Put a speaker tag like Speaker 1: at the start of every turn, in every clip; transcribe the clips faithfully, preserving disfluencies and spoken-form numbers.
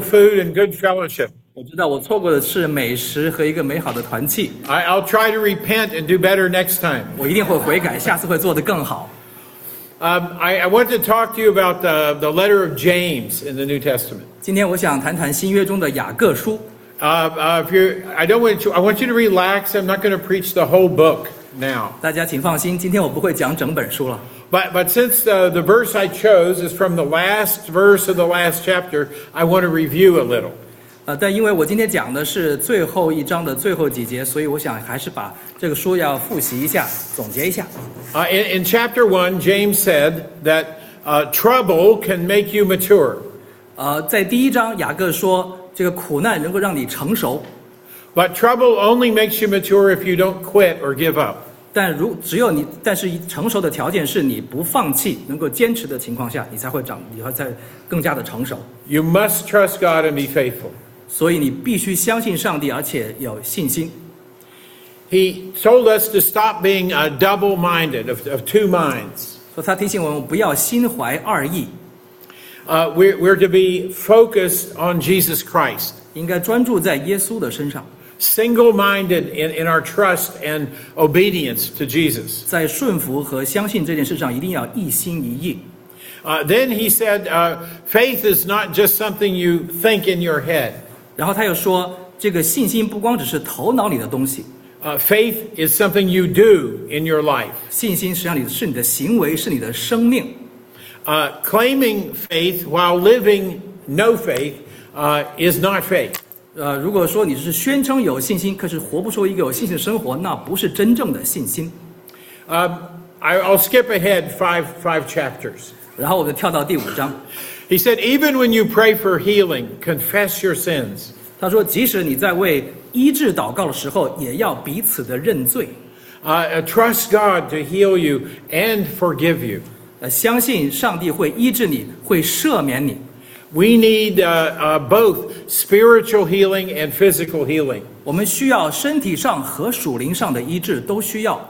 Speaker 1: food and good fellowship.
Speaker 2: 我知道我错过的是美食和一个美好的团契。
Speaker 1: I, I'll try to repent and do better next time.
Speaker 2: 我一定会悔改，下次会做得更好。
Speaker 1: Um, I, I want to talk to you about the, the letter of James in the New Testament.
Speaker 2: 今天我想谈谈新约中的雅各书。
Speaker 1: Uh, uh, if you're, I don't want you, I want you to relax. I'm not going to preach the whole book now.
Speaker 2: 大家请放心，今天我不会讲整本书了。
Speaker 1: But, but since the, the verse I chose is from the last verse of the last chapter, I want to review a little.
Speaker 2: 呃，但因为我今天讲的是最后一章的最后几节，所以我想还是把这个书要复习一下，总结一下。
Speaker 1: Uh, in, in chapter one, James said that uh, trouble can make you mature.
Speaker 2: 呃，在第一章，雅各说这个苦难能够让你成熟，
Speaker 1: But trouble only makes you mature if you don't quit or give up.
Speaker 2: 但如只有你，但是成熟的条件是你不放弃，能够坚持的情况下，你才会长，你会才更加的成熟。
Speaker 1: You must trust God and be faithful.
Speaker 2: 所以你必须相信上帝，而且有信心。
Speaker 1: He told us to stop being uh, double-minded, of, of two minds.
Speaker 2: 所以他提醒我们不要心怀二意，
Speaker 1: Uh, we're, we're to be focused on Jesus Christ.
Speaker 2: 应该专注在耶稣的身上，
Speaker 1: Single-minded in, in our trust and obedience to Jesus.
Speaker 2: 在顺服和相信这件事上一定要一心一意。
Speaker 1: Uh, then he said, uh, faith is not just something you think in your head.
Speaker 2: 然后他又说，这个信心不光只是头脑里的东西，
Speaker 1: Uh, faith is something you do in your life.
Speaker 2: 信心实际上是你的行为，是你的生命。
Speaker 1: Uh, claiming faith while living no faith uh, is not faith.
Speaker 2: 呃，如果说你是宣称有信心，可是活不出一个有信心的生活，那不是真正的信心。
Speaker 1: Uh, I, I'll skip ahead five, five chapters.
Speaker 2: 然后我就跳到第五章，
Speaker 1: He said, even when you pray for healing, confess your sins.
Speaker 2: 他说，即使你在为医治祷告的时候，也要彼此的认罪，
Speaker 1: Uh, uh, trust God to heal you and forgive you.
Speaker 2: 呃，相信上帝会医治你，会赦免你。
Speaker 1: We need uh, uh, both spiritual healing and physical healing.
Speaker 2: 我们需要身体上和属灵上的医治，都需要。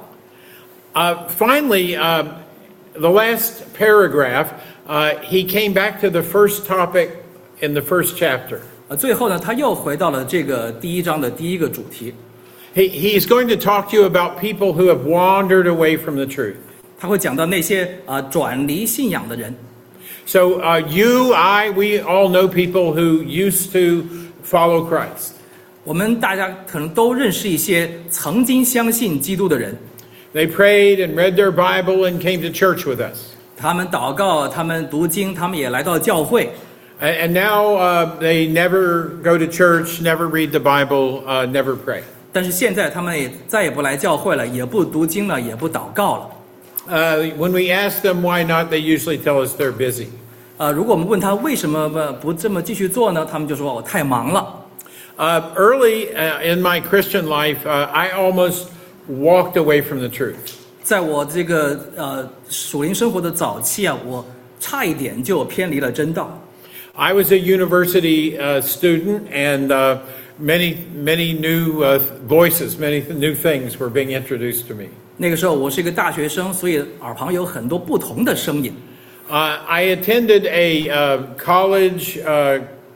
Speaker 1: Uh, finally, uh, the last paragraph, uh, he came back to the first topic in the first chapter.
Speaker 2: 呃，最后呢，他又回到了这个第一章的第一个主题，
Speaker 1: He, he's going to talk to you about people who have wandered away from the truth.
Speaker 2: 他会讲到那些啊、呃、转离信仰的人。
Speaker 1: So uh, you, I, we all know people who used to follow Christ.
Speaker 2: 我们大家可能都认识一些曾经相信基督的人，
Speaker 1: They prayed and read their Bible and came to church with us.
Speaker 2: 他们祷告，他们读经，他们也来到教会。
Speaker 1: And, and now uh, they never go to church, never read the Bible, uh, never pray.
Speaker 2: 但是现在他们也再也不来教会了，也不读经了，也不祷告了。
Speaker 1: Uh, when we ask them why not, they usually tell us they're busy.
Speaker 2: 呃，如果我们问他为什么不不这么继续做呢？他们就说我太忙了。
Speaker 1: Uh, early uh, in my Christian life, uh, I almost walked away from the truth.
Speaker 2: 在我这个呃属灵生活的早期啊，我差一点就偏离了真道。
Speaker 1: I was a university uh, student, and uh, many, many new uh, voices, many new things were being introduced to me.
Speaker 2: 那个时候我是一个大学生，所以耳旁有很多不同的声音。
Speaker 1: Uh, I attended a uh, college uh,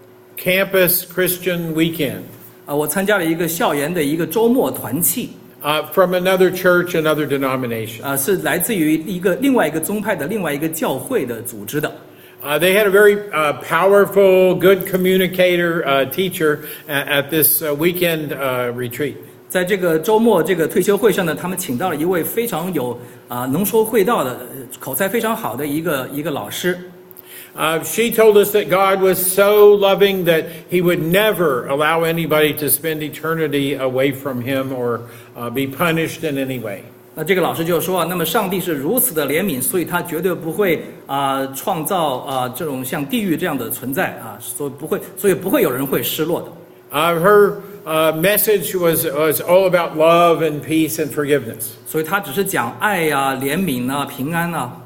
Speaker 1: campus Christian weekend
Speaker 2: 啊、我参加了一个校园的一个周末团契，
Speaker 1: uh, from another church, another denomination.
Speaker 2: 啊、是来自于一个另外一个宗派的另外一个教会的组织的。
Speaker 1: Uh, they had a very uh, powerful, good communicator uh, teacher at, at this uh, weekend uh, retreat.
Speaker 2: 在这个周末这个退休会上呢，他们请到了一位非常有啊、能说会道的、呃口才非常好的一个一个老师。
Speaker 1: Uh, she told us that God was so loving that He would never allow anybody to spend eternity away from Him or uh, be punished in any way.
Speaker 2: 那这个老师就说啊，那么上帝是如此的怜悯，所以他绝对不会啊、创造啊、这种像地狱这样的存在啊，所以不会，所以不会有人会失落的。
Speaker 1: Uh, her uh, message was, was all about love and peace and forgiveness.
Speaker 2: 所以他只是讲爱呀、怜悯啊、平安啊。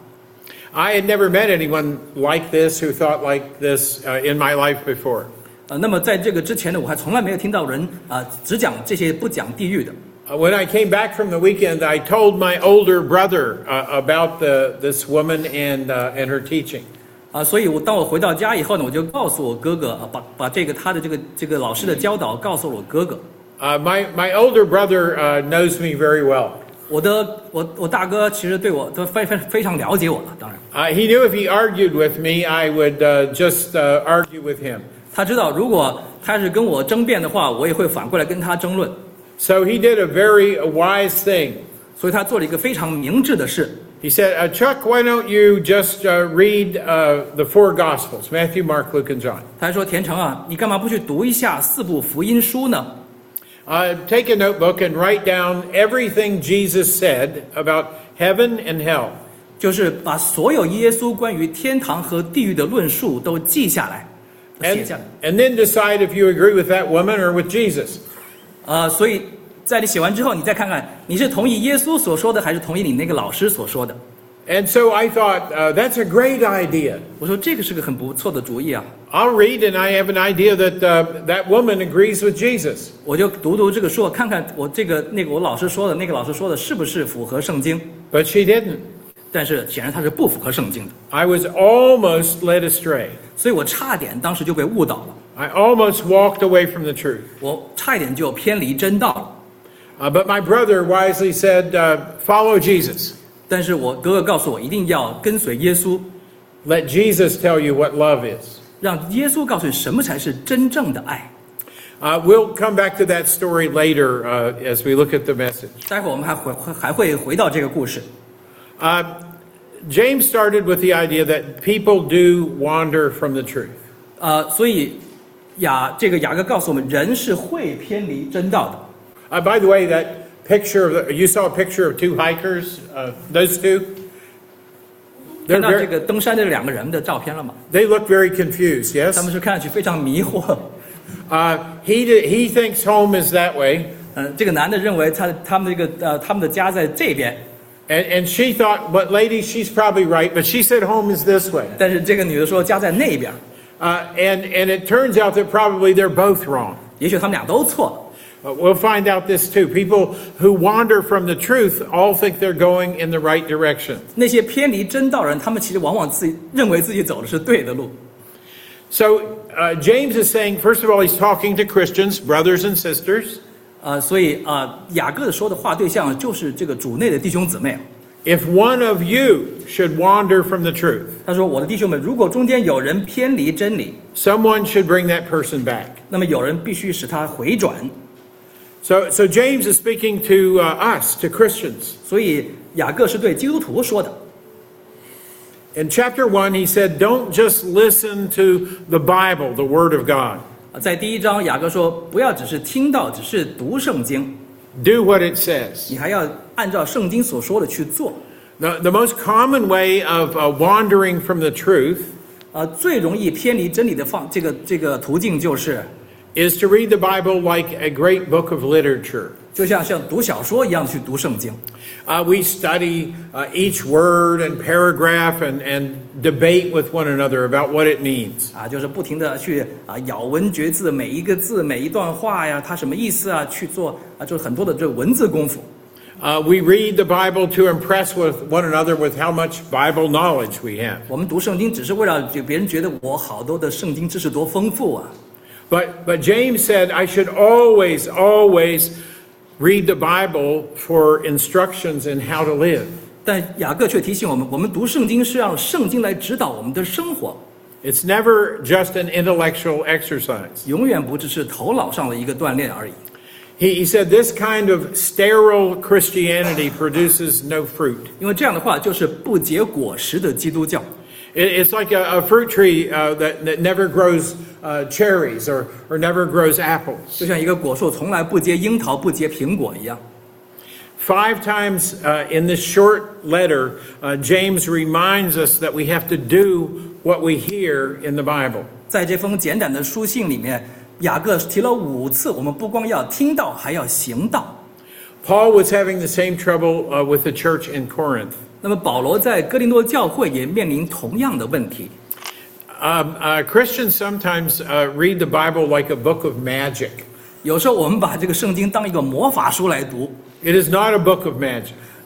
Speaker 1: I had never met anyone like this who thought like this uh, in my life before.
Speaker 2: 呃，那么在这个之前呢，我还从来没有听到人啊、只讲这些不讲地狱的。
Speaker 1: Uh, when I came back from the weekend, I told my older brother uh, about the, this woman and, uh, and her teaching.
Speaker 2: 啊，所以我当我回到家以后呢，我就告诉我哥哥，啊，把把这个他的这个这个老师的教导告诉了我哥哥。
Speaker 1: Uh, my, my older brother uh, knows me very well.
Speaker 2: 我的我我大哥其实对我都非非非常了解我了，当然。
Speaker 1: Uh, he knew if he argued with me, I would uh, just uh, argue with him.
Speaker 2: 他知道如果他是跟我争辩的话，我也会反过来跟他争论。
Speaker 1: So he did a very wise thing.
Speaker 2: 所以他做了一个非常明智的事。
Speaker 1: He said, uh, Chuck, why don't you just uh, read uh, the four Gospels, Matthew, Mark, Luke, and John?
Speaker 2: 他说：“田成啊，你干嘛不去读一下四部福音书呢？”
Speaker 1: Uh, take a notebook and write down everything Jesus said about heaven and hell.
Speaker 2: 就是把所有耶稣关于天堂和地狱的论述都记下来，写
Speaker 1: And,
Speaker 2: 下来。
Speaker 1: and then decide if you agree with that woman or with Jesus.
Speaker 2: 呃，所以在你写完之后，你再看看你是同意耶稣所说的，还是同意你那个老师所说的。
Speaker 1: And so I thought, uh, that's a great idea.
Speaker 2: 我说这个是个很不错的主意啊。
Speaker 1: I'll read, and I have an idea that uh, that woman agrees with Jesus.
Speaker 2: 我就读读这个书，看看我这个那个我老师说的那个老师说的是不是符合圣经。
Speaker 1: But she didn't.
Speaker 2: 但是显然它是不符合圣经的，
Speaker 1: I was almost led astray.
Speaker 2: 所以我差点当时就被误导了，
Speaker 1: I almost walked away from the truth.
Speaker 2: 我差一点就偏离真道了。
Speaker 1: Uh, but my brother wisely said, uh, follow Jesus.
Speaker 2: 但是我哥哥告诉我一定要跟随耶稣，
Speaker 1: Let Jesus tell you what love is.
Speaker 2: 让耶稣告诉你什么才是真正的爱。
Speaker 1: Uh, we'll come back to that story later uh, as we look at the message.
Speaker 2: 待会儿我们还回还会回到这个故事。
Speaker 1: Uh, James started with the idea that people do wander from the truth.
Speaker 2: 呃，所以雅这个雅各告诉我们，人是会偏离真道的。
Speaker 1: Uh, by the way, that picture of the, you saw a picture of two hikers, uh, those two?
Speaker 2: 看
Speaker 1: They're
Speaker 2: 到这
Speaker 1: very,
Speaker 2: 个登山的两个人的照片了吗？
Speaker 1: they look very confused,
Speaker 2: 他
Speaker 1: yes?
Speaker 2: 们是看上去非常迷惑。
Speaker 1: Uh, he, did, he thinks home is that way,
Speaker 2: 嗯，这个男的认为他他们这个呃他们的家在这边，
Speaker 1: and, and she thought, but lady, she's probably right, but she said home is this way.
Speaker 2: 但是这个女的说家在那边，
Speaker 1: Uh, and, and it turns out that probably they're both wrong.
Speaker 2: 也许他们俩都错了。
Speaker 1: Uh, we'll find out this too. People who wander from the truth all think they're going in the right direction.
Speaker 2: 那些偏离真道人，他们其实往往自己认为自己走的是对的路。
Speaker 1: So uh, James is saying, first of all, he's talking to Christians, brothers and sisters.
Speaker 2: 呃，所以呃，雅各说的话对象就是这个主内的弟兄姊妹。
Speaker 1: If one of you should wander from the truth,
Speaker 2: 他说：“我的弟兄们，如果中间有人偏离真理，
Speaker 1: someone should bring that person back.
Speaker 2: 那么有人必须使他回转。
Speaker 1: So, so James is speaking to uh, us, to Christians.
Speaker 2: 所以雅各是对基督徒说的。
Speaker 1: In chapter one, he said, don't just listen to the Bible, the Word of God.
Speaker 2: 啊，在第一章，雅各说，不要只是听到，只是读圣经，
Speaker 1: Do what it says.
Speaker 2: 你还要按照圣经所说的去做。
Speaker 1: The, the most common way of uh, wandering from the truth
Speaker 2: 呃，最容易偏离真理的方这个这个途径就是，
Speaker 1: is to read the Bible like a great book of literature.
Speaker 2: 就像像读小说一样去读圣经。
Speaker 1: Uh, we study uh, each word and paragraph and, and debate with one another about what it means.
Speaker 2: 啊，就是不停的去啊咬文嚼字，每一个字每一段话呀，它什么意思啊？去做啊，就是很多的这个文字功夫。
Speaker 1: Uh, we read the Bible to impress with one another with how much Bible knowledge we have.
Speaker 2: 我们读圣经只是为了给别人觉得我好多的圣经知识多丰富啊。
Speaker 1: But, but James said I should always, always read the Bible for instructions in how to live.
Speaker 2: 但雅各却提醒我们，我们读圣经是让圣经来指导我们的生活，
Speaker 1: It's never just an intellectual exercise.
Speaker 2: 永远不只是头脑上的一个锻炼而已。
Speaker 1: He, he said this kind of sterile Christianity produces no fruit.
Speaker 2: 因为这样的话就是不结果实的基督教。
Speaker 1: It, it's like a, a fruit tree uh, that, that never grows uh, cherries or, or never grows apples.
Speaker 2: 就像一个果树从来不结樱桃不结苹果一样。
Speaker 1: Five times uh, in this short letter, uh, James reminds us that we have to do what we hear in the Bible.
Speaker 2: 在这封简短的书信里面，雅各提了五次，我们不光要听到，还要行道。
Speaker 1: Paul was having the same trouble uh, with the church in Corinth.
Speaker 2: 那么保罗在哥林多教会也面临同样的问题。
Speaker 1: Um, uh, Christians sometimes uh, read the Bible like a book of magic.
Speaker 2: 有时候我们把这个圣经当一个魔法书来读，
Speaker 1: It is not a book of magic.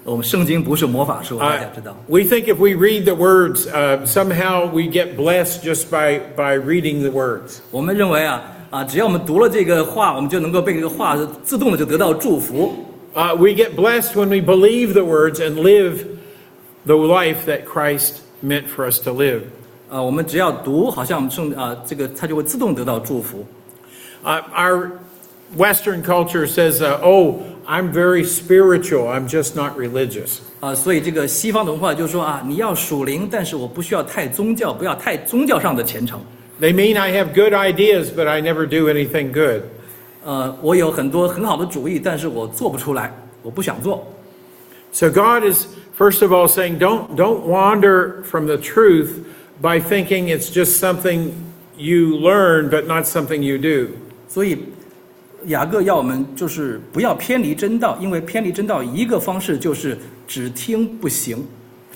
Speaker 2: 我们圣经不是魔法书，大家知道。
Speaker 1: Uh, we think if we read the words, uh, somehow we get blessed just by by reading the words.
Speaker 2: 我们认为啊啊，只要我们读了这个话，我们就能够被这个话自动的就得到祝福。
Speaker 1: Uh, we get blessed when we believe the words and live the life that Christ meant for us to live.
Speaker 2: 啊，我们只要读，好像圣啊，这个它就会自动得到祝福。
Speaker 1: Uh, our Western culture says, uh, "Oh, I'm very spiritual. I'm just not religious."
Speaker 2: 啊，所以这个西方的文化就是说啊，你要属灵，但是我不需要太宗教，不要太宗教上的虔诚。
Speaker 1: They mean I have good ideas, but I never do anything good.
Speaker 2: 呃，我有很多很好的主意，但是我做不出来，我不想做。
Speaker 1: So God is first of all saying, "Don't don't wander from the truth by thinking it's just something you learn, but not something you do."
Speaker 2: 所以雅各要我们就是不要偏离真道，因为偏离真道一个方式就是只听不行。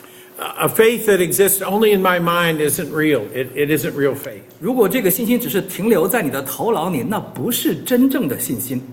Speaker 1: A faith that exists only in my mind isn't real. It, it isn't real faith.
Speaker 2: 如果这个信心只是停留在你的头脑里，那不是真正的信心。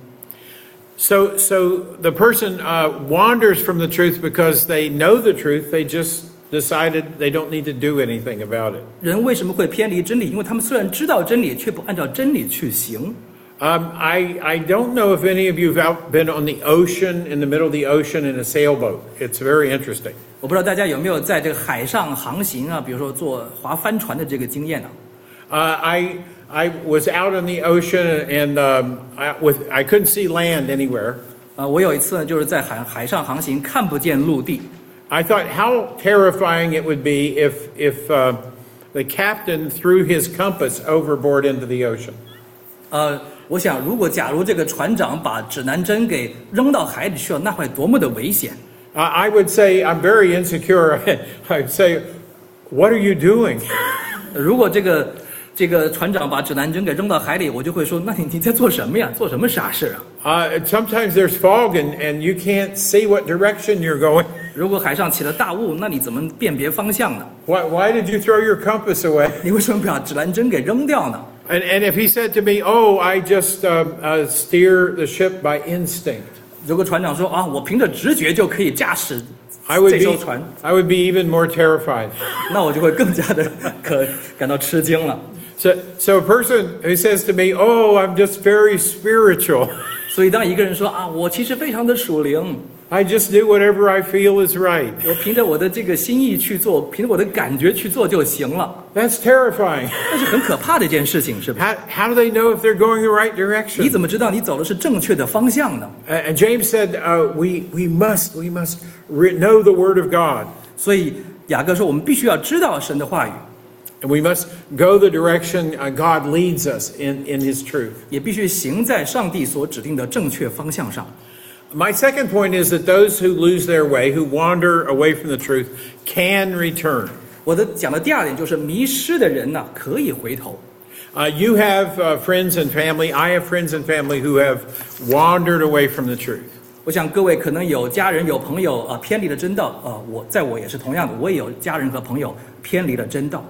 Speaker 1: So, so the person uh, wanders from the truth because they know the truth. They just decided they don't need to do anything about it.
Speaker 2: 人为什么会偏离真理？因为他们虽然知道真理，却不按照真理去行。
Speaker 1: Um, I, I don't know if any of you have out, been on the ocean, in the middle of the ocean in a sailboat. It's very interesting.
Speaker 2: 我不知道大家有没有在这个海上航行啊，比如说坐划帆船的这个经验呢、
Speaker 1: Uh, I I was out on the ocean and um, I, with I couldn't see land anywhere.
Speaker 2: 啊，我有一次呢，就是在海海上航行，看不见陆地。
Speaker 1: I thought how terrifying it would be if if uh, the captain threw his compass overboard into the ocean.
Speaker 2: 呃，我想，如果假如这个船长把指南针给扔到海里去了，那会多么的危险！
Speaker 1: Uh, I would say I'm very insecure. I'd say, "What are you doing?"
Speaker 2: 如果这个这个船长把指南针给扔到海里，我就会说：那你你在做什么呀？做什么傻事啊？
Speaker 1: Uh, sometimes there's fog and, and you can't see what direction you're going.
Speaker 2: 如果海上起了大雾，那你怎么辨别方向呢？
Speaker 1: Why, why did you throw your compass away?
Speaker 2: 你为什么不把指南针给扔掉呢？
Speaker 1: And, and if he said to me, "Oh, I just uh, uh, steer the ship by instinct,"
Speaker 2: 如果船长说啊，我凭着直觉就可以驾驶
Speaker 1: I would
Speaker 2: 这
Speaker 1: be
Speaker 2: 艘船，
Speaker 1: I would be even more terrified.
Speaker 2: 那我就会更加的可感到吃惊了。
Speaker 1: So, so a person who says to me, "Oh, I'm just very spiritual,"
Speaker 2: 所以当一个人说啊，我其实非常的属灵，
Speaker 1: I just do whatever I feel is right.
Speaker 2: 我凭着我的这个心意去做，凭着我的感觉去做就行了，
Speaker 1: That's terrifying.
Speaker 2: 那是很可怕的一件事情，是吧？
Speaker 1: How, how do they know if they're going the right
Speaker 2: 你
Speaker 1: direction?
Speaker 2: 怎么知道你走的是正确的方向呢？
Speaker 1: Uh, and James said, uh, "We we must we must re- know the word of God,
Speaker 2: 所以雅各说，我们必须要知道神的话语，
Speaker 1: and we must go the direction uh, God leads us in in His truth."
Speaker 2: 也必须行在上帝所指定的正确方向上。
Speaker 1: My second point is that those who lose their way, who wander away from the truth, can return.
Speaker 2: 我的讲的第二点就是迷失的人呢，可以回头。
Speaker 1: Uh, you have uh, friends and family. I have friends and family who have wandered away from the truth.
Speaker 2: 我想各位可能有家人有朋友啊偏离了真道啊，我在我也是同样的，我也有家人和朋友偏离了真道。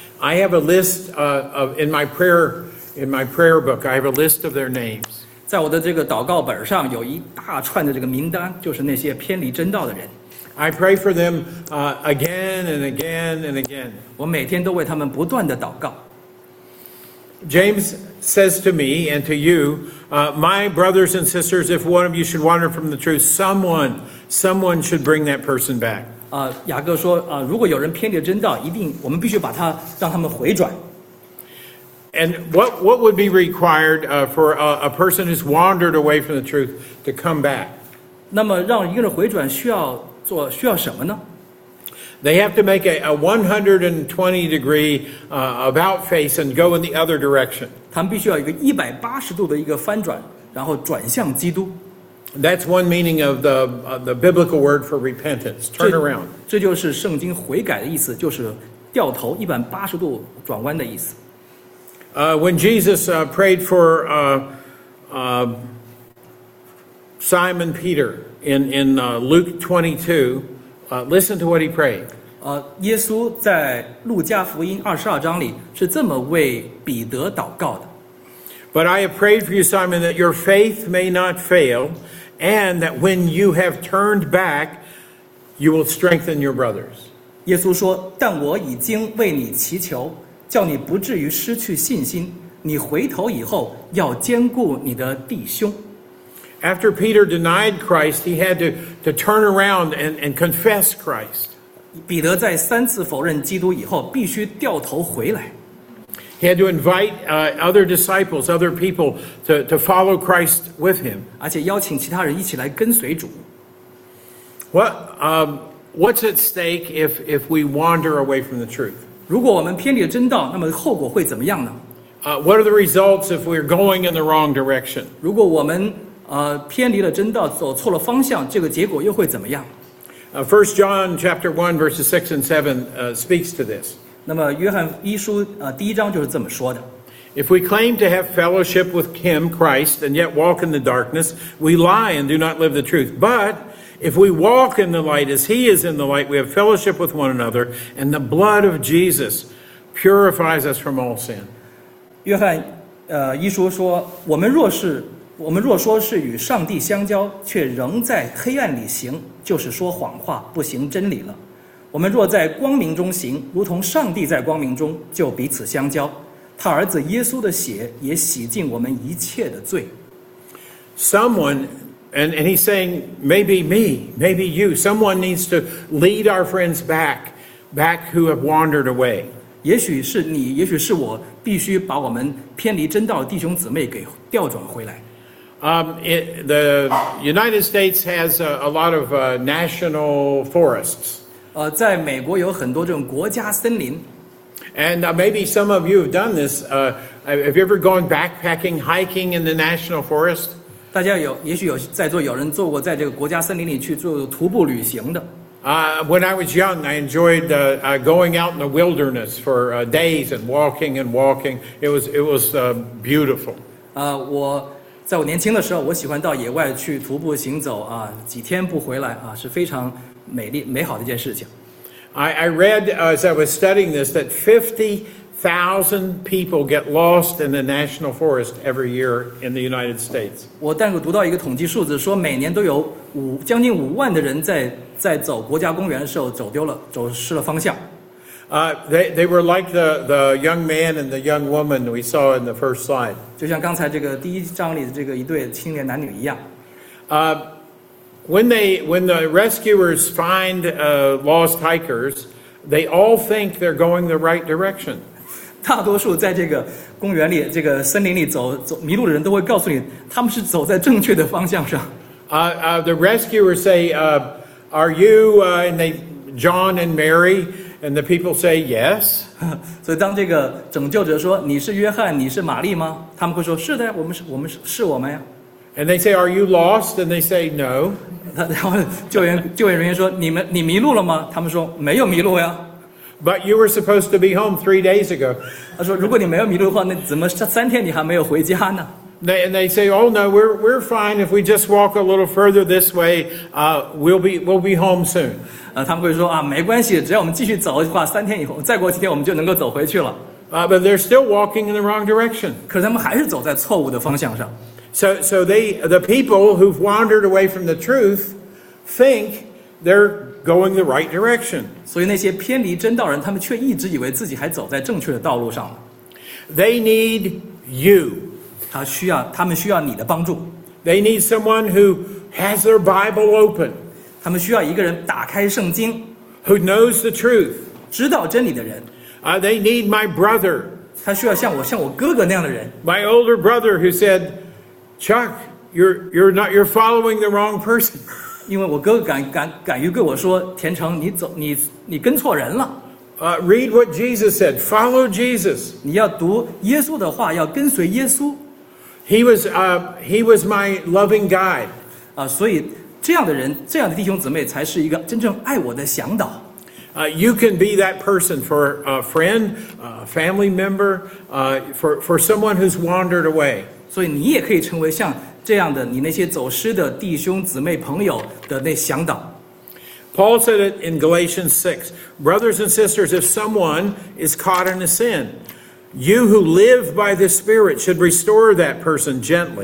Speaker 1: I have a list uh, of in my prayer in my prayer book. I have a list of their names.
Speaker 2: 在我的这个祷告本上有一大串的这个名单，就是那些偏离真道的人。
Speaker 1: I pray for them uh, again and again and again.
Speaker 2: 我每天都为他们不断的祷告。
Speaker 1: James says to me and to you, uh, my brothers and sisters, if one of you should wander from the truth, someone, someone should bring that person back.
Speaker 2: 啊，雅各说啊，如果有人偏离真道，一定我们必须把他让他们回转。
Speaker 1: And what, what would be required uh, for a, a person who's wandered away from the truth to come back?
Speaker 2: 那么让一个人回转需要做需要什么呢？
Speaker 1: They have to make a, a one hundred twenty degree uh, about face and go in the other direction.
Speaker 2: 他们必须要有一个一百八十度的一个翻转，然后转向基督。
Speaker 1: That's one meaning of the, uh, the biblical word for repentance. Turn
Speaker 2: 这
Speaker 1: around.
Speaker 2: 这就是圣经悔改的意思，就是掉头一百八十度转弯的意思。
Speaker 1: Uh, when Jesus uh, prayed for uh, uh, Simon Peter in, in uh, Luke twenty-two, uh, listen to what he prayed.
Speaker 2: 呃，耶稣在路加福音二十二章里是这么为彼得祷告的。
Speaker 1: But I have prayed for you, Simon, that your faith may not fail, and that when you have turned back, you will strengthen your brothers.
Speaker 2: 耶稣说：“但我已经为你祈求，叫你不至于失去信心。你回头以后，要兼顾你的弟兄。”
Speaker 1: After Peter denied Christ, he had to, to turn around and, and confess Christ.
Speaker 2: 彼得在三次否认基督以后，必须掉头回来。
Speaker 1: He had to invite uh, other disciples, other people to, to follow Christ with him.
Speaker 2: 而且邀请其他人一起来跟随主。
Speaker 1: What, um, what's at stake if, if we wander away from the truth?
Speaker 2: 如果我们偏离了真道，那么后果会怎么样呢？
Speaker 1: Uh, what are the results if we're going in the wrong direction?
Speaker 2: 如果我们呃偏离了真道，走错了方向，这个结果又会怎么样？
Speaker 1: Uh, First John chapter one verses six and seven uh, speaks to this.
Speaker 2: 那么约翰一书呃第一章就是这么说的。
Speaker 1: If we claim to have fellowship with him, Christ, and yet walk in the darkness, we lie and do not live the truth. But if we walk in the light as he is in the light, we have fellowship with one another, and the blood of Jesus purifies us from all sin.
Speaker 2: 约翰呃一书说：“我们若是我们若说是与上帝相交，却仍在黑暗里行，就是说谎话，不行真理了。我们若在光明中行，如同上帝在光明中，就彼此相交。他儿子耶稣的血也洗净我们一切的罪。”
Speaker 1: Someone, and, and he's saying, maybe me, maybe you, someone needs to lead our friends back, back who have wandered away.
Speaker 2: 也许是你，也许是我，必须把我们偏离真道的弟兄姊妹给调转回来。
Speaker 1: Um, it, the United States has a, a lot of uh, national forests.
Speaker 2: 呃，在美国有很多这种国家森林。
Speaker 1: And uh, maybe some of you have done this. Uh, have you ever gone backpacking, hiking in the national forest?
Speaker 2: 大家有，也许有在座有人做过在这个国家森林里去做徒步旅行的。
Speaker 1: Uh, when I was young, I enjoyed uh, uh, going out in the wilderness for uh, days and walking and walking. It was it was uh, beautiful.
Speaker 2: 呃，我在我年轻的时候，我喜欢到野外去徒步行走啊，几天不回来啊，是非常美丽美好的一件事情。
Speaker 1: I, I read uh, as I was studying this that fifty thousand people get lost in the national forest every year in the United States.
Speaker 2: 我但是读到一个统计数字，说每年都有五将近五万的人在在走国家公园的时候走丢了，走失了方向。
Speaker 1: Uh, they they were like the the young man and the young woman we saw in the first slide.
Speaker 2: 就像刚才这个第一章里的这个一对青年男女一样。
Speaker 1: Uh, when they when the rescuers find uh, lost hikers, they all think they're going the right direction.
Speaker 2: 大多数在这个公园里、这个森林里走走迷路的人都会告诉你，他们是走在正确的方向上。
Speaker 1: Uh, uh, the rescuers say, uh, "Are you?" Uh, and they John and Mary, and the people say yes.
Speaker 2: 所以当这个拯救者说你是约翰，你是玛丽吗？他们会说是的，我们是我们是是我们呀。
Speaker 1: And they say, "Are you lost?" And they say no.
Speaker 2: 然后救援救援人员说你们你迷路了吗？他们说没有迷路呀。
Speaker 1: But you were supposed to be home three days ago.
Speaker 2: 他说如果你没有迷路的话，那怎么三天你还没有回家呢？
Speaker 1: They, and they say, "Oh no, we're we're fine. If we just walk a little further this way, uh, we'll be we'll be home soon."
Speaker 2: 呃，他们会说啊，没关系，只要我们继续走的话，三天以后，再过几天我们就能够走回去了。
Speaker 1: Uh, but they're still walking in the wrong direction.
Speaker 2: 可是他们还是走在错误的方向上。
Speaker 1: So so they the people who've wandered away from the truth think they're going the right direction.
Speaker 2: 所以那些偏离真道人，他们却一直以为自己还走在正确的道路上。
Speaker 1: They need you.
Speaker 2: 他需要，他们需要你的帮助。
Speaker 1: They need someone who has their Bible open,
Speaker 2: 他们需要一个人打开圣经，
Speaker 1: who knows the truth.
Speaker 2: 知道真理的人。
Speaker 1: Uh, they need my brother,
Speaker 2: 他需要像我、像我哥哥那样的人。
Speaker 1: my older brother, who said, "Chuck, you're you're not you're following the wrong person."
Speaker 2: 因为我哥哥敢敢敢于对我说：“田成，你走，你你跟错人了。
Speaker 1: Uh, read what Jesus said. Follow Jesus.
Speaker 2: 你要读耶稣的话，要跟随耶稣。”
Speaker 1: He was uh, he was my loving guide.
Speaker 2: 啊，所以这样的人，这样的弟兄姊妹，才是一个真正爱我的向导。
Speaker 1: Uh, you can be that person for a friend, a family member, uh, for for someone who's wandered away.
Speaker 2: 所以你也可以成为像这样的你那些走失的弟兄姊妹朋友的那向导。
Speaker 1: Paul said it in Galatians six. Brothers and sisters, if someone is caught in a sin, you who live by the Spirit should restore that person gently.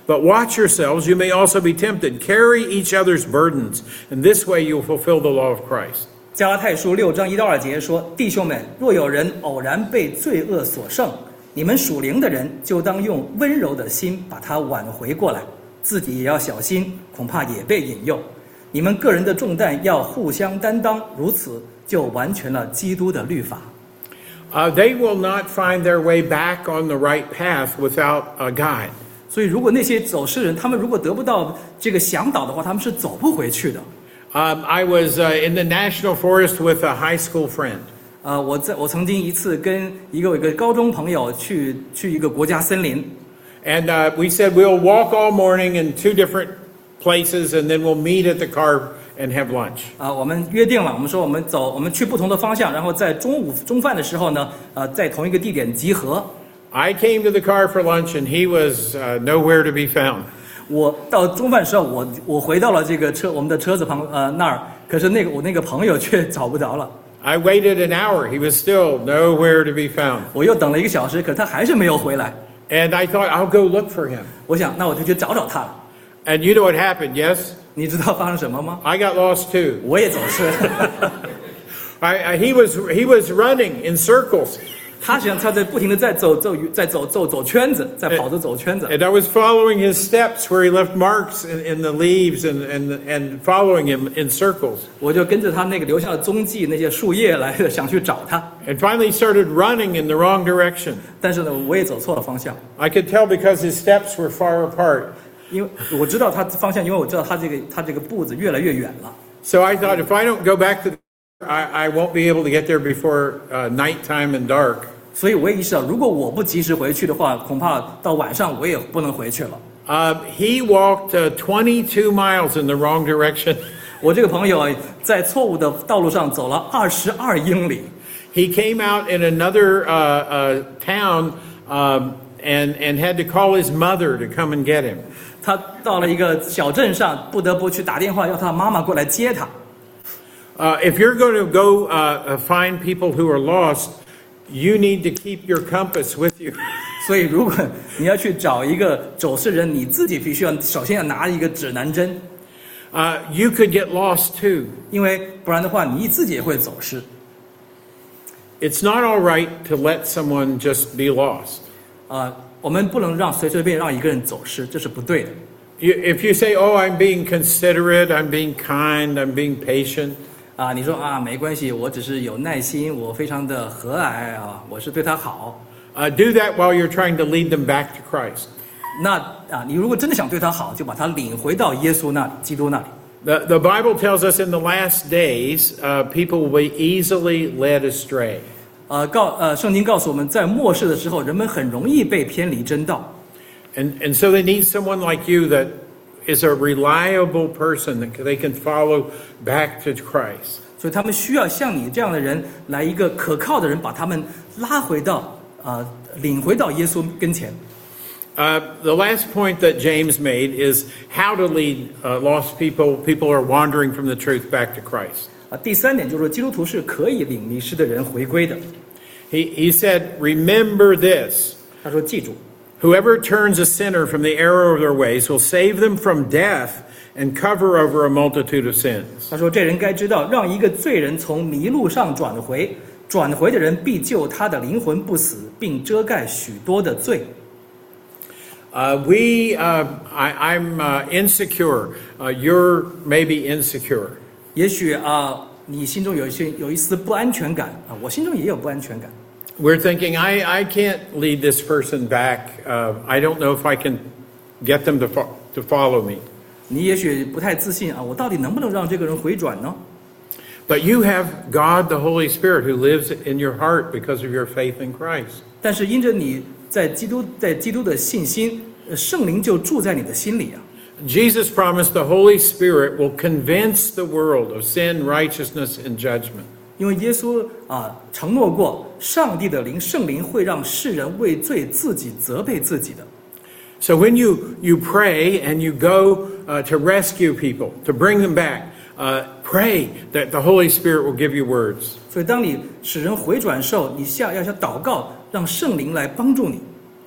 Speaker 1: But watch yourselves, you may also be tempted. Carry each other's burdens, and this way you will fulfill the law of Christ.
Speaker 2: 加拉太书六章一到二节说：“弟兄们，若有人偶然被罪恶所胜，你们属灵的人就当用温柔的心把他挽回过来，自己也要小心，恐怕也被引诱。你们个人的重担要互相担当，如此就完全了基督的律法。”
Speaker 1: Uh, they will not find their way back on the right path without a guide.
Speaker 2: 所以，如果那些走失人，他们如果得不到这个向导的话，他们是走不回去的。
Speaker 1: Um, I was uh, in the National Forest with a high school friend.
Speaker 2: 呃，我在我曾经一次跟一个一个高中朋友去去一个国家森林，
Speaker 1: And uh, we said we'll walk all morning in two different places, and then we'll meet at the car and have lunch.
Speaker 2: 啊、我们约定了，我们说我们走，我们去不同的方向，然后在中午中饭的时候呢，呃，在同一个地点集合。
Speaker 1: I came to the car for lunch, and he was uh, nowhere to be found.
Speaker 2: 我到中饭时候，我我回到了这个车我们的车子旁呃那儿，可是那个我那个朋友却找不着了。
Speaker 1: I waited an hour. He was still nowhere to be found.
Speaker 2: 我又等了一个小时，可他还是没有回来。
Speaker 1: And I thought, I'll go look for him.
Speaker 2: 我想，那我就去找找他了。
Speaker 1: And you know what happened, yes?
Speaker 2: 你知道发生什么吗？
Speaker 1: I got lost too.
Speaker 2: 我也走失。
Speaker 1: I, I, he was he was running in circles,
Speaker 2: 他实际上他在不停的在走走在走走走圈子，在跑着走圈子。
Speaker 1: and I was following his steps where he left marks in, in the leaves and, and and following him in circles.
Speaker 2: 我就跟着他那个留下的踪迹，那些树叶来的，想去找他。
Speaker 1: And finally started running in the wrong direction.
Speaker 2: 但是呢，我也走错了方向，
Speaker 1: I could tell because his steps were far apart.
Speaker 2: 因为我知道他方向，因为我知道他这个他这个步子越来越远了。
Speaker 1: So I thought if I don't go back to the I, I won't be able to get there before uh, nighttime and dark.
Speaker 2: 所以我也意识到，如果我不及时回去的话，恐怕到晚上我也不能回去了。
Speaker 1: Uh, he walked uh, twenty-two miles in the wrong direction.
Speaker 2: 我这个朋友啊，在错误的道路上走了二十二英里。
Speaker 1: He came out in another uh, uh, town um, and and had to call his mother to come and get him.
Speaker 2: 他到了一个小镇上，不得不去打电话要他妈妈过来接他。
Speaker 1: Uh, if you're going to go uh, find people who are lost, you need to keep your compass with you.
Speaker 2: 所以，如果你要去找一个走失人，你自己必须要首先要拿一个指南针，
Speaker 1: Uh, you could get lost too.
Speaker 2: 因为不然的话，你自己也会走失。
Speaker 1: It's not all right to let someone just be lost.
Speaker 2: 啊、我们不能让随随便让一个人走失，这是不对的。
Speaker 1: You, if you say, "Oh, I'm being considerate, I'm being kind, I'm being patient,"
Speaker 2: 啊，你说啊，没关系，我只是有耐心，我非常的和蔼啊，我是对他好。
Speaker 1: uh, do that while you're trying to lead them back to Christ.
Speaker 2: 那啊，你如果真的想对他好，就把他领回到耶稣那里、基督那里。
Speaker 1: The, the Bible tells us in the last days, uh, people will be easily led astray.
Speaker 2: 呃，告呃，圣经告诉我们在末世的时候，人们很容易被偏离真道。
Speaker 1: And, and so they need someone like you that is a reliable person that they can follow back to Christ.
Speaker 2: 所以他们需要像你这样的人，来一个可靠的人，把他们拉回到呃，领回到耶稣跟前。
Speaker 1: Uh, the last point that James made is how to lead uh, lost people, people who are wandering from the truth, back to Christ.
Speaker 2: 啊，第三点就是说，基督徒是可以领迷失的人回归的。
Speaker 1: He, he said, remember this.
Speaker 2: 他说：“记住，
Speaker 1: Whoever turns a sinner from the error of their ways will save them from death and cover over a multitude of sins.
Speaker 2: 他说这人该知道，让一个罪人从迷路上转回，转回的人必救他的灵魂不死，并遮盖许多的罪。”
Speaker 1: Uh, we, uh, I, I'm uh, insecure. Uh, you're maybe insecure.
Speaker 2: 也许啊，你心中有一些有一丝不安全感啊，我心中也有不安全感。
Speaker 1: We're thinking, I, I can't lead this person back. Uh, I don't know if I can get them to, fo- to follow me.
Speaker 2: 你也许不太自信啊，我到底能不能让这个人回转呢？
Speaker 1: But you have God, the Holy Spirit, who lives in your heart because of your faith in Christ.
Speaker 2: 但是因着你在基督在基督的信心，呃圣灵就住在你的心里啊。
Speaker 1: Jesus promised the Holy Spirit will convince the world of sin, righteousness, and judgment.
Speaker 2: 因为耶稣啊承诺过，上帝的灵圣灵会让世人为罪自己责备自己的。
Speaker 1: So when you, you pray and you go uh, to rescue people, to bring them back, uh, pray that the Holy Spirit will give you words.
Speaker 2: 所以，当你使人回转时候，你下要想祷告，让圣灵来帮助你。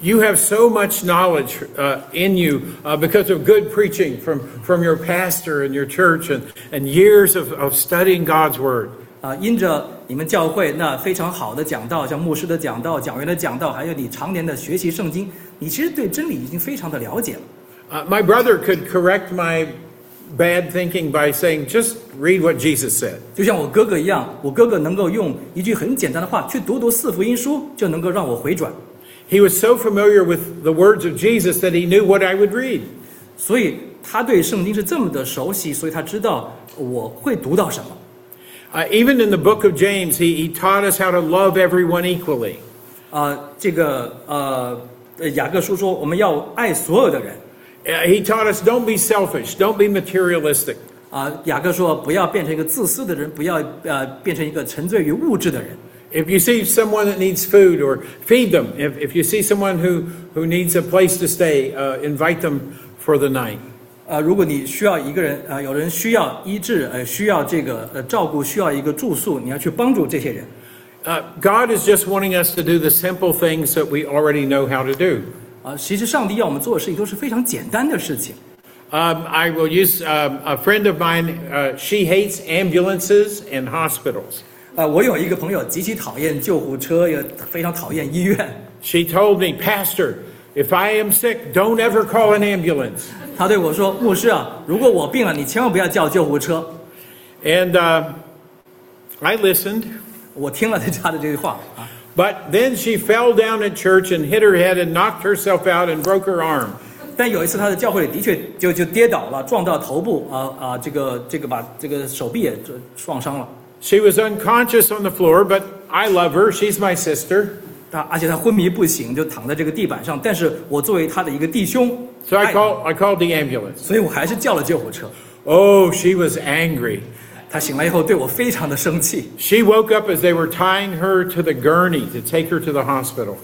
Speaker 1: You have so much knowledge uh, in you uh, because of good preaching from, from your pastor and your church and, and years of, of studying God's Word.
Speaker 2: 啊，因着你们教会那非常好的讲道，像牧师的讲道、讲员的讲道，还有你常年的学习圣经，你其实对真理已经非常的了解了。
Speaker 1: Uh, my brother could correct my bad thinking by saying, just read what Jesus said.
Speaker 2: 就像我哥哥一样，我哥哥能够用一句很简单的话去读读四福音书，就能够让我回转。
Speaker 1: He was so familiar with the words of Jesus that he knew what I would read.
Speaker 2: 所以他对圣经是这么的熟悉，所以他知道我会读到什么。
Speaker 1: Uh, even in the book of James, he, he taught us how to love everyone equally.
Speaker 2: 啊，这个呃，雅各书说我们要爱所有的人。
Speaker 1: Uh, he taught us don't be selfish, don't be materialistic.
Speaker 2: 啊，雅各说不要变成一个自私的人，不要呃变成一个沉醉于物质的人。
Speaker 1: If you see someone that needs food, or feed them. If, if you see someone who, who needs a place to stay, uh, invite them for the night.
Speaker 2: 呃，如果你需要一个人，呃，有人需要医治，呃，需要这个呃照顾，需要一个住宿，你要去帮助这些人。
Speaker 1: Uh, God is just wanting us to do the simple things that we already know how to do.
Speaker 2: 啊，其实上帝要我们做的事情都是非常简单的事情。
Speaker 1: Um, I will use um, a friend of mine. Uh, she hates ambulances and hospitals.
Speaker 2: 啊，我有一个朋友极其讨厌救护车，也非常讨厌医院。
Speaker 1: She told me, Pastor, if I am sick, don't ever call an ambulance.
Speaker 2: 他对我说：“牧师啊，如果我病了，你千万不要叫救护车。”
Speaker 1: And uh, I listened.
Speaker 2: 我听了他的这句话啊。
Speaker 1: But then she fell down at church and hit her head and knocked herself out and broke her arm.
Speaker 2: 但有一次他在教会里的确就就跌倒了，撞到头部啊啊，这个这个把这个手臂也撞伤了。
Speaker 1: She was unconscious on the floor, but I love her. She's my sister.
Speaker 2: 他而且他昏迷不醒，就躺在这个地板上。但是我作为他的一个弟兄，
Speaker 1: So I call I called the ambulance.
Speaker 2: 所以我还是叫了救护车。
Speaker 1: Oh, she was angry.
Speaker 2: 他醒来以后对我非常的生气。
Speaker 1: She woke up as they were tying her to the gurney to take her to the hospital.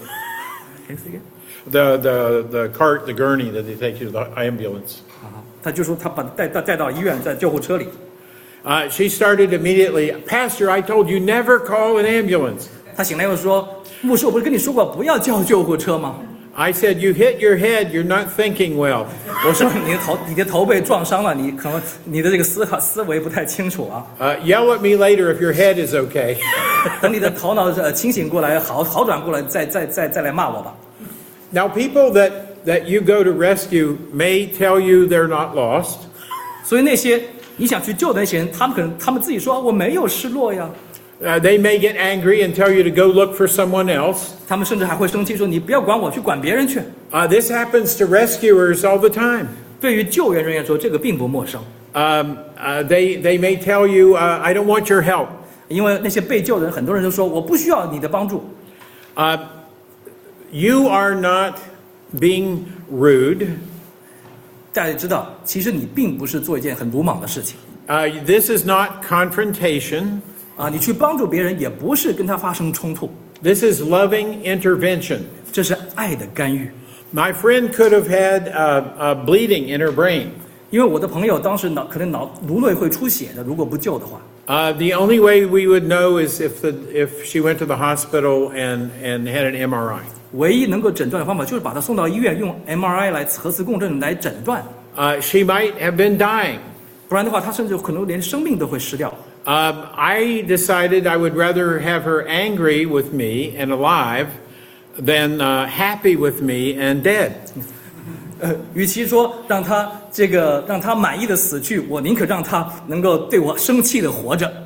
Speaker 1: The the the cart, the gurney that they take you to the ambulance.
Speaker 2: 他就说他把带带带到医院，在救护车里。
Speaker 1: Uh, she started immediately, Pastor, I told you never call an ambulance.
Speaker 2: 他醒来又说：“牧师，我不是跟你说过不要叫救护车吗？”
Speaker 1: I said, you hit your head, you're not thinking well.
Speaker 2: 我说你的头你的头被撞伤了，你可能你的这个思考思维不太清楚啊。
Speaker 1: Uh, yell at me later if your head is okay.
Speaker 2: 等你的头脑呃清醒过来，好好转过来，再再再再来骂我吧。
Speaker 1: Now, people that, that you go to rescue may tell you they're not lost.
Speaker 2: 所以那些你想去救的那些人，他们可能他们自己说我没有失落呀。
Speaker 1: Uh, they may get angry and tell you to go look for someone else.
Speaker 2: 他们甚至还会生气说：“你不要管我，去管别人去。”
Speaker 1: Uh, this happens to rescuers all the time.
Speaker 2: 对于救援人员说，这个并不陌生。
Speaker 1: Um, uh, they, they may tell you, uh, I don't want your help.
Speaker 2: 因为那些被救的人，很多人都说我不需要你的帮助。
Speaker 1: Uh, you are not being rude.
Speaker 2: 大家知道，其实你并不是做一件很鲁莽的事情。
Speaker 1: Uh, this is not confrontation.
Speaker 2: 啊，你去帮助别人，也不是跟他发生冲突，
Speaker 1: This is loving intervention.
Speaker 2: 这是爱的干预。
Speaker 1: My friend could have had uh, uh, bleeding in her brain.
Speaker 2: 因为我的朋友当时脑可能脑颅内会出血的，如果不救的话。
Speaker 1: Uh, the only way we would know is if the if she went to the hospital and and had an M R I.
Speaker 2: 唯一能够诊断的方法就是把他送到医院，用 M R I 来核磁共振来诊断。
Speaker 1: Uh, she might have been dying.
Speaker 2: 不然的话，他甚至可能连生命都会失掉。
Speaker 1: Um, I decided I would rather have her angry with me and alive than uh, happy with me and dead.
Speaker 2: 呃，与其说让他这个让他满意的死去，我宁可让他能够对我生气的活着。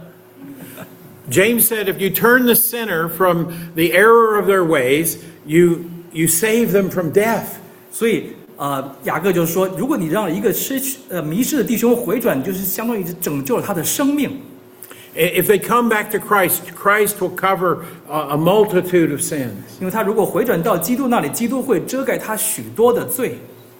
Speaker 1: James said, if you turn the sinner from the error of their ways, you you save them from death.
Speaker 2: 所以呃，雅各就说，如果你让一个失去呃迷失的弟兄回转，你就是相当于拯救了他的生命。
Speaker 1: If they come back to Christ, Christ will cover a, a multitude of sins.
Speaker 2: 因为他如果回转到基督那里，基督会遮盖他许多的罪。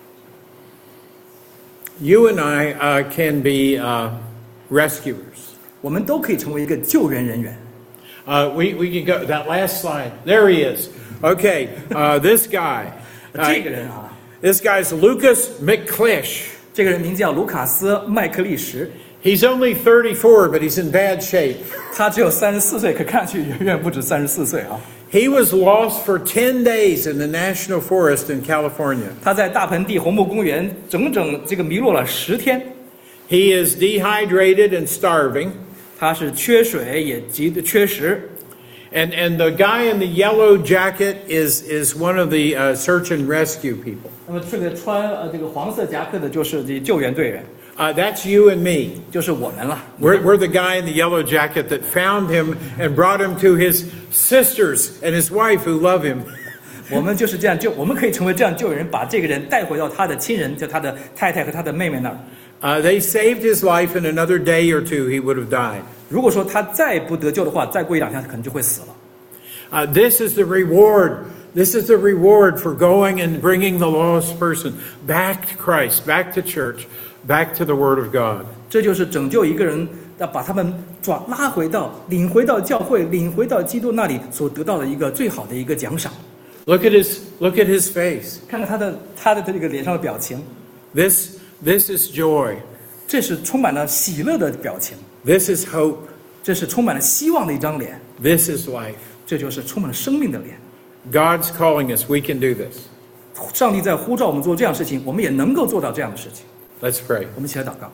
Speaker 1: You and I uh, can be uh, rescuers.
Speaker 2: 我们都可以成为一个救援人员。
Speaker 1: Uh, we, we can go, that last slide. There he is. Okay, uh, this guy.
Speaker 2: 这个人啊，
Speaker 1: This guy's Lucas McClish.
Speaker 2: 这个人名叫卢卡斯麦克利什，
Speaker 1: He's only thirty-four, but he's in bad shape.
Speaker 2: 他只有三十四岁，可看上去远远不止三十四岁啊。
Speaker 1: He was lost for ten days in the National Forest in California.
Speaker 2: 他在大盆地红木公园整整这个迷路了十天，
Speaker 1: He is dehydrated and starving.
Speaker 2: 他是缺水也极的缺食。
Speaker 1: And, and the guy in the yellow jacket is, is one of the uh, search and rescue people.
Speaker 2: 那么这个穿呃这个黄色夹克的就是这救援队员，
Speaker 1: Uh, that's you and me.
Speaker 2: 就是我们了。
Speaker 1: We're, we're the guy in the yellow jacket that found him and brought him to his sisters and his wife who love him.
Speaker 2: 我们就是这样救，我们可以成为这样救人，把这个人带回到他的亲人，就他的太太和他的妹妹那儿。
Speaker 1: Uh, they saved his life. In another day or two, he would have died.
Speaker 2: 如果说他再不得救的话，再过一两天他可能就会死了。
Speaker 1: Uh, this is the reward. This is the reward for going and bringing the lost person back to Christ, back to church, back to the Word of God.
Speaker 2: 这就是拯救一个人，要把他们抓拉回到、领回到教会、领回到基督那里所得到的一个最好的一个奖赏。
Speaker 1: Look at his look at his face.
Speaker 2: 看看他的他的这个脸上的表情，
Speaker 1: This this is joy.
Speaker 2: 这是充满了喜乐的表情，
Speaker 1: This is hope.
Speaker 2: 这是充满了希望的一张脸，
Speaker 1: This is life.
Speaker 2: 这就是充满了生命的脸。
Speaker 1: God's calling us. We can do this.
Speaker 2: 上帝在呼召我们做这样的事情，我们也能够做到这样的事情。
Speaker 1: Let's pray.
Speaker 2: 我们一起来祷告。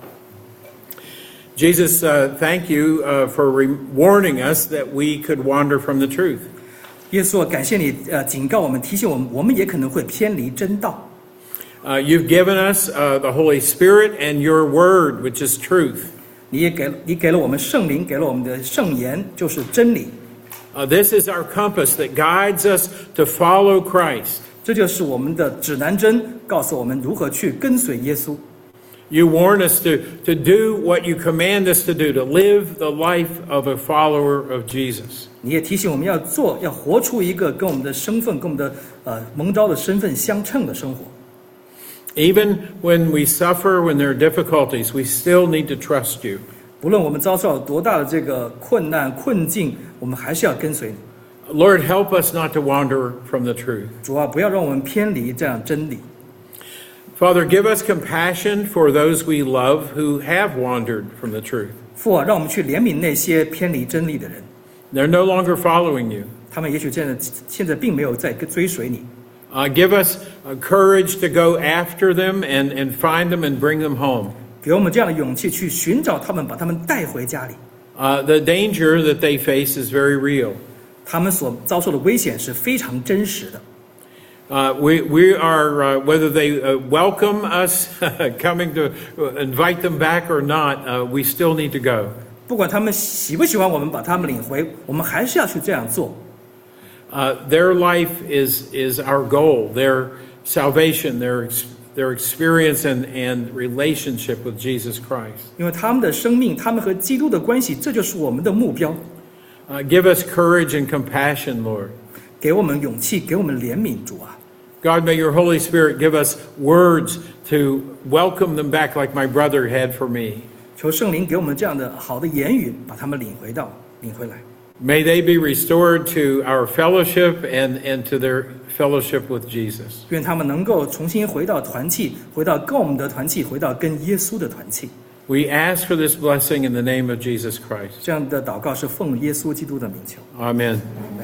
Speaker 1: Jesus, uh, thank you uh, for re- warning us that we could wander from the truth.
Speaker 2: 耶稣，感谢你，呃，警告我们，提醒我们，我们也可能会偏离真道。
Speaker 1: Uh, you've given us uh, the Holy Spirit and your Word, which is truth.
Speaker 2: 你也给你给了我们圣灵，给了我们的圣言，就是真理。
Speaker 1: Uh, this is our compass that guides us to follow Christ.
Speaker 2: 这就是我们的指南针，告诉我们如何去跟随耶稣。
Speaker 1: You warn us to, to do what you command us to do, to live the life of a follower of Jesus.
Speaker 2: 你也提醒我们要做，要活出一个跟我们的身份、跟我们的呃蒙召的身份相称的生活。
Speaker 1: Even when we suffer, when there are difficulties, we still need to trust you.
Speaker 2: 不论我们遭受多大的这个困难困境，我们还是要跟随你。
Speaker 1: Lord, help us not to wander from the truth.
Speaker 2: 主啊，不要让我们偏离这样真理。
Speaker 1: Father, give us compassion for those we love who have wandered from the truth.
Speaker 2: 父啊，让我们去怜悯那些偏离真理的人，
Speaker 1: They're no longer following you.
Speaker 2: 他们也许现在现在并没有在追随你。
Speaker 1: Uh, give us uh, courage to go after them and, and find them and bring them home.
Speaker 2: 给我们这样的勇气去寻找他们，把他们带回家里。
Speaker 1: Uh, the danger that they face is very real.
Speaker 2: 他们所遭受的危险是非常真实的。
Speaker 1: Uh, we, we are, uh, whether they uh, welcome us coming to invite them back or not, uh, we still need to go.
Speaker 2: 不管他们喜不喜欢我们把他们领回，我们还是要去这样做。
Speaker 1: Uh, their life is, is our goal, their salvation, their, their experience and, and relationship with Jesus Christ.
Speaker 2: 因为他们的生命，他们和基督的关系，这就是我们的目标。
Speaker 1: Uh, give us courage and compassion, Lord.
Speaker 2: 给我们勇气，给我们怜悯，主啊！
Speaker 1: God, may your Holy Spirit give us words to welcome them back like my brother had for me.
Speaker 2: 求圣灵给我们这样的好的言语，把他们领回到，领回来。
Speaker 1: May they be restored to our fellowship and, and to their fellowship with Jesus.
Speaker 2: 愿他们能够重新回到团契，回到跟我们的团契，回到跟耶稣的团契。
Speaker 1: We ask for this blessing in the name of Jesus Christ.
Speaker 2: 这样的祷告是奉耶稣基督的名求。
Speaker 1: Amen.